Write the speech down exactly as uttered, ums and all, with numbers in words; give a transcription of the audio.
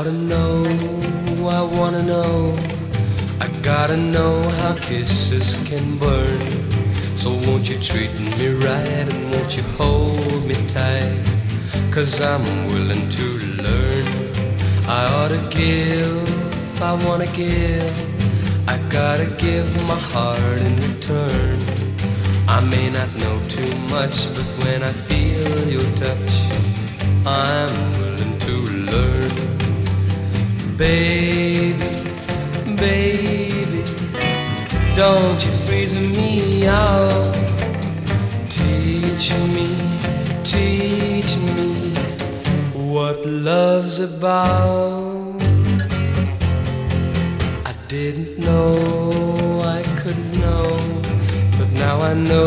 oughta know, I wanna know, I gotta know how kisses can burn. So won't you treat me right and won't you hold me tight? Cause I'm willing to learn. I oughta give, I wanna give, I gotta give my heart in return. I may not know too much, but when I feel your touch, I'm willing to learn. Baby, baby, don't you freeze me out. Teach me, teach me what love's about. I didn't know I could know, but now I know.